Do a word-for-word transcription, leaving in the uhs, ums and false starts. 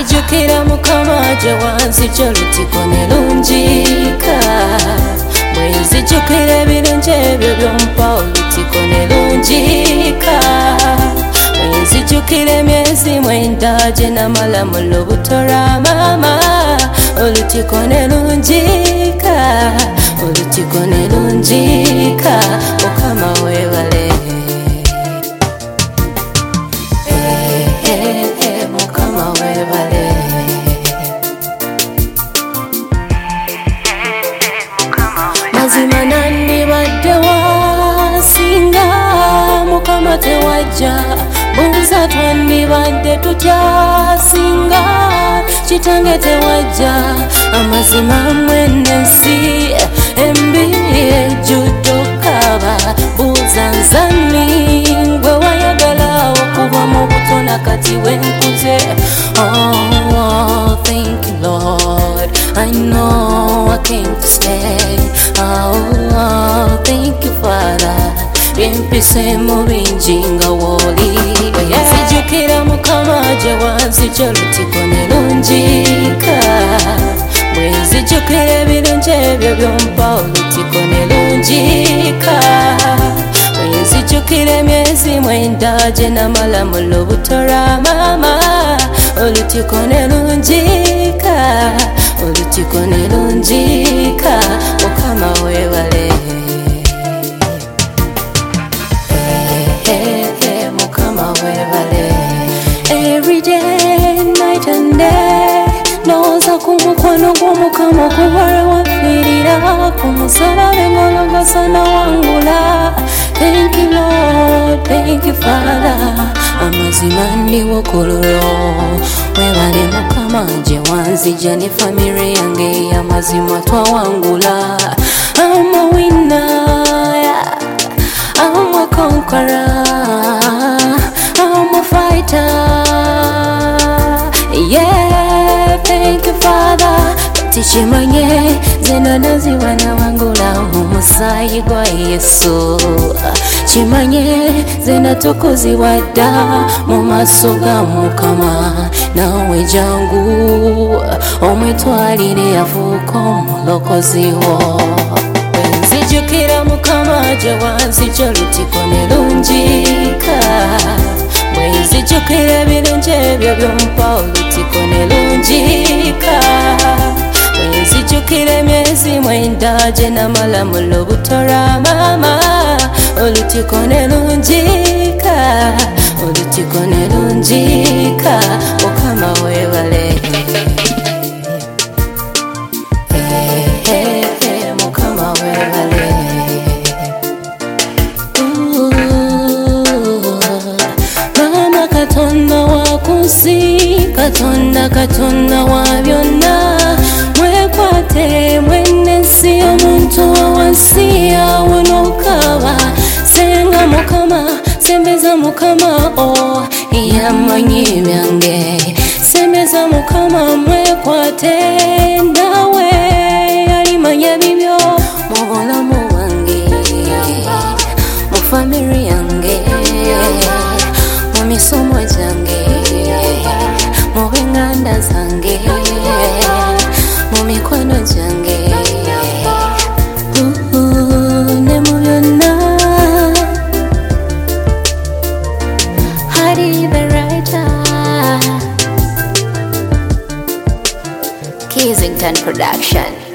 Nzijukira Mukama gye wanzigya olutiko ne lungiika, bwe nzijukira ebirungi ebyo by'ompa olutiko ne lungiika, bwe nzijukira emyezi mwenda gye namala mu lubuto lwa maama olutiko ne lungiika, olutiko ne lungiika. Mukama weebale, Mukama weebale. Mazima nandibadde wasinga Mukama tewajja, buuza twandibadde tutyasinga Kitange tewajja. Amazima mwene ensi embi ejjudde okaaba, buuza nzanni gwe wayagala okuva mu buto nakati wenkuze. Oh, thank you Lord, I know I came to stay. Oh, thank you Father, byempise mu bingi nga wooli. Nzijukira Mukama gye wanzigya olutiko ne lungiika, bwe nzijukira ebirungi ebyo by'ompa olutiko ne lungiika, bwe nzijukira emyezi mwenda gye namala mu lubuto lwa maama olutiko ne lungiika, olutiko ne lungiika. Mukama weebale, Mukama weebale. Every day, night and day, ndowooza ku mukono gw'Omukama ogubala wafiirira ku musaalaba engologose nawangula. Thank you Lord, thank you Father, amazima ndiwo kululo. Weebale Mukama gye wanzigya ne famire yange, amazima twawangula. I'm a winner, I'm a conqueror, I'm a fighter. Yeah, thank you Father. Tikimanye zino naziwa nawangula omusaayi gwa Yesu, kimanye zino tukuzibwa dda mu maaso ga Mukama. Nawe jangu omwetwalire afuuka omulokozi wo. Nzijukira Mukama gye wanzigya olutiko ne lungiika, bwe nzijukira ebirungi ebyo by'ompa olutiko ne lungiika, bwe nzijukira emyezi mwenda gye namala mu lubuto lwa maama olutiko ne lungiika, olutiko ne lungiika. Mukama weebale, Mukama weebale. Mama Katonda wa kunsi, Katonda Katonda wa byonna, mwekwate mwene ensi omuntu wa wansi awona okaaba. Senga Mukama, sembeza Mukama, oh yamanyi byange. Sembeza Mukama, mwekwate nawe alimanya bibyo mu bulamu bwange, mu famire yange, mu misomo gyange, mu b'enganda zange, mu mikono gyange, ne mu byonna. Hari the writer, Kensington Production.